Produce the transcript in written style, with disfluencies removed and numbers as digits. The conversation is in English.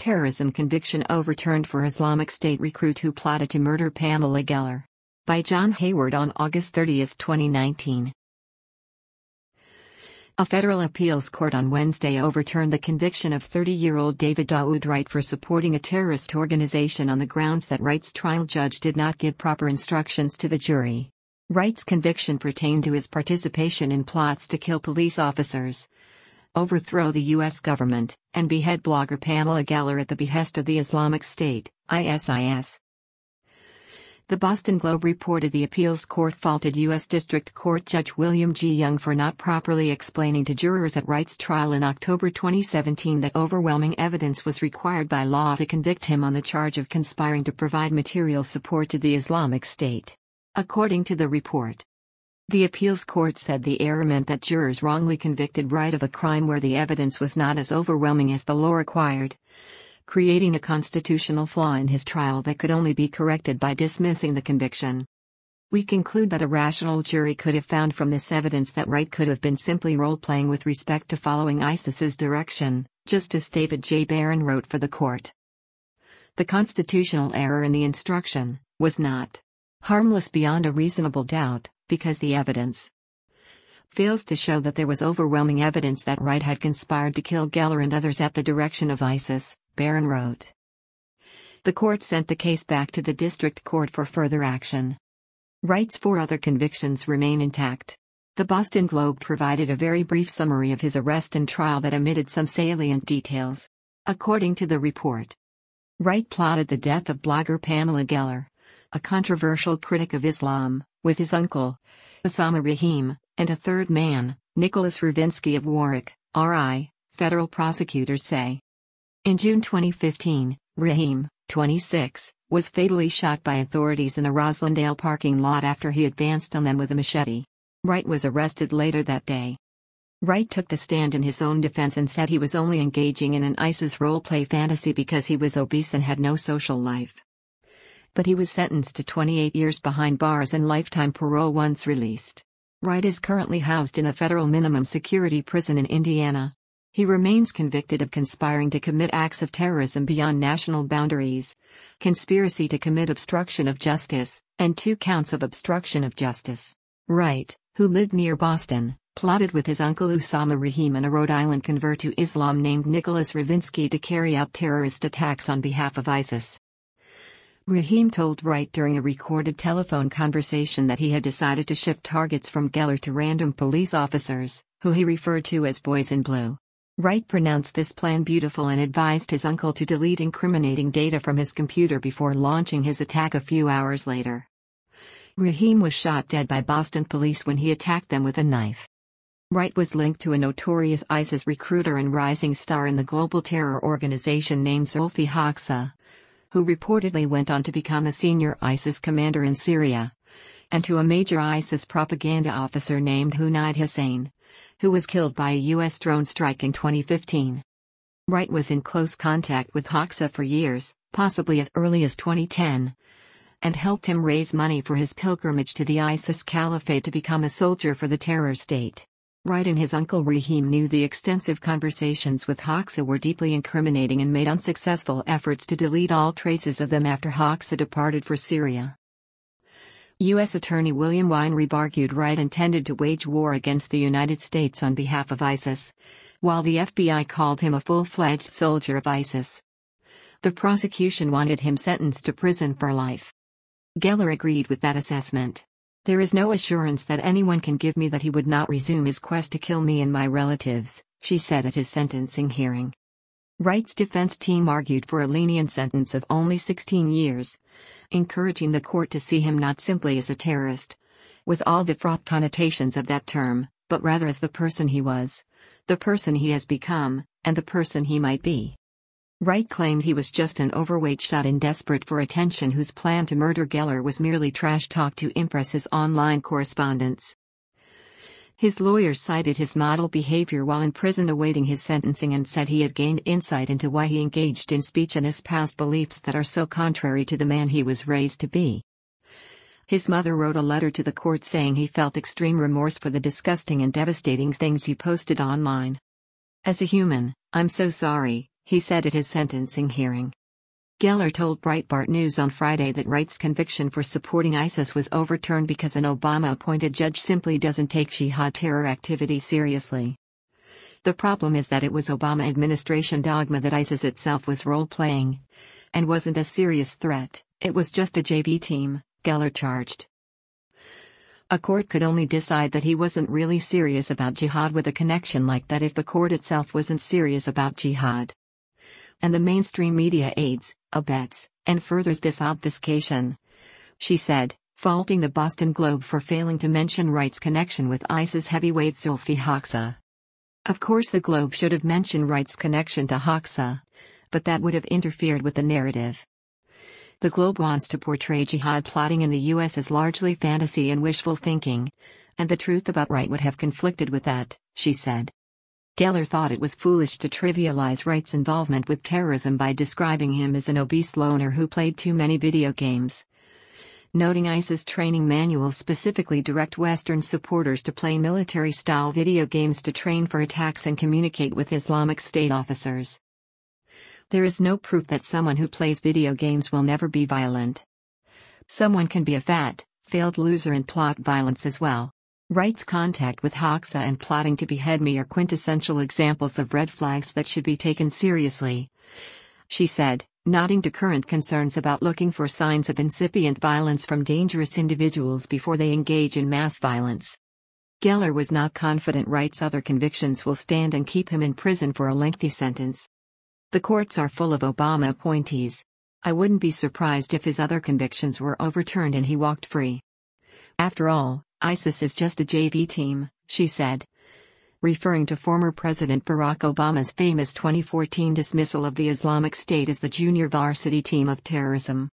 terrorism conviction overturned for Islamic State recruit who plotted to murder Pamela Geller. By John Hayward on August 30, 2019. A federal appeals court on Wednesday overturned the conviction of 30-year-old David Daoud Wright for supporting a terrorist organization on the grounds that Wright's trial judge did not give proper instructions to the jury. Wright's conviction pertained to his participation in plots to kill police officers, overthrow the U.S. government, and behead blogger Pamela Geller at the behest of the Islamic State, ISIS. The Boston Globe reported the appeals court faulted U.S. District Court Judge William G. Young for not properly explaining to jurors at Wright's trial in October 2017 that overwhelming evidence was required by law to convict him on the charge of conspiring to provide material support to the Islamic State. According to the report, the appeals court said the error meant that jurors wrongly convicted Wright of a crime where the evidence was not as overwhelming as the law required, creating a constitutional flaw in his trial that could only be corrected by dismissing the conviction. We conclude that a rational jury could have found from this evidence that Wright could have been simply role-playing with respect to following ISIS's direction, Justice David J. Barron wrote for the court. The constitutional error in the instruction was not harmless beyond a reasonable doubt, because the evidence fails to show that there was overwhelming evidence that Wright had conspired to kill Geller and others at the direction of ISIS, Barron wrote. The court sent the case back to the district court for further action. Wright's 4 other convictions remain intact. The Boston Globe provided a very brief summary of his arrest and trial that omitted some salient details. According to the report, Wright plotted the death of blogger Pamela Geller, a controversial critic of Islam, with his uncle, Osama Rahim, and a third man, Nicholas Ravinsky of Warwick, RI, federal prosecutors say. In June 2015, Rahim, 26, was fatally shot by authorities in a Roslindale parking lot after he advanced on them with a machete. Wright was arrested later that day. Wright took the stand in his own defense and said he was only engaging in an ISIS role-play fantasy because he was obese and had no social life. But he was sentenced to 28 years behind bars and lifetime parole once released. Wright is currently housed in a federal minimum security prison in Indiana. He remains convicted of conspiring to commit acts of terrorism beyond national boundaries, conspiracy to commit obstruction of justice, and 2 counts of obstruction of justice. Wright, who lived near Boston, plotted with his uncle Osama Rahim and a Rhode Island convert to Islam named Nicholas Ravinsky to carry out terrorist attacks on behalf of ISIS. Rahim told Wright during a recorded telephone conversation that he had decided to shift targets from Geller to random police officers, who he referred to as boys in blue. Wright pronounced this plan beautiful and advised his uncle to delete incriminating data from his computer before launching his attack a few hours later. Rahim was shot dead by Boston police when he attacked them with a knife. Wright was linked to a notorious ISIS recruiter and rising star in the global terror organization named Zulfi Hoxha, who reportedly went on to become a senior ISIS commander in Syria, and to a major ISIS propaganda officer named Hunayd Hussein, who was killed by a U.S. drone strike in 2015. Wright was in close contact with Hoxha for years, possibly as early as 2010, and helped him raise money for his pilgrimage to the ISIS caliphate to become a soldier for the terror state. Wright and his uncle Rahim knew the extensive conversations with Hoxha were deeply incriminating and made unsuccessful efforts to delete all traces of them after Hoxha departed for Syria. U.S. Attorney William Weinreb argued Wright intended to wage war against the United States on behalf of ISIS, while the FBI called him a full-fledged soldier of ISIS. The prosecution wanted him sentenced to prison for life. Geller agreed with that assessment. There is no assurance that anyone can give me that he would not resume his quest to kill me and my relatives, she said at his sentencing hearing. Wright's defense team argued for a lenient sentence of only 16 years, encouraging the court to see him not simply as a terrorist, with all the fraught connotations of that term, but rather as the person he was, the person he has become, and the person he might be. Wright claimed he was just an overweight shut-in desperate for attention whose plan to murder Geller was merely trash talk to impress his online correspondents. His lawyers cited his model behavior while in prison awaiting his sentencing and said he had gained insight into why he engaged in speech and espoused beliefs that are so contrary to the man he was raised to be. His mother wrote a letter to the court saying he felt extreme remorse for the disgusting and devastating things he posted online. "As a human, I'm so sorry," he said at his sentencing hearing. Geller told Breitbart News on Friday that Wright's conviction for supporting ISIS was overturned because an Obama-appointed judge simply doesn't take jihad terror activity seriously. The problem is that it was Obama administration dogma that ISIS itself was role-playing and wasn't a serious threat, it was just a JV team, Geller charged. A court could only decide that he wasn't really serious about jihad with a connection like that if the court itself wasn't serious about jihad. And the mainstream media aids, abets, and furthers this obfuscation, she said, faulting the Boston Globe for failing to mention Wright's connection with ISIS heavyweight Zulfi Hoxha. Of course the Globe should have mentioned Wright's connection to Hoxha, but that would have interfered with the narrative. The Globe wants to portray jihad plotting in the U.S. as largely fantasy and wishful thinking, and the truth about Wright would have conflicted with that, she said. Geller thought it was foolish to trivialize Wright's involvement with terrorism by describing him as an obese loner who played too many video games, noting ISIS training manuals specifically direct Western supporters to play military-style video games to train for attacks and communicate with Islamic State officers. There is no proof that someone who plays video games will never be violent. Someone can be a fat, failed loser and plot violence as well. Wright's contact with Hoxha and plotting to behead me are quintessential examples of red flags that should be taken seriously, she said, nodding to current concerns about looking for signs of incipient violence from dangerous individuals before they engage in mass violence. Geller was not confident Wright's other convictions will stand and keep him in prison for a lengthy sentence. The courts are full of Obama appointees. I wouldn't be surprised if his other convictions were overturned and he walked free. After all, ISIS is just a JV team, she said, referring to former President Barack Obama's famous 2014 dismissal of the Islamic State as the junior varsity team of terrorism.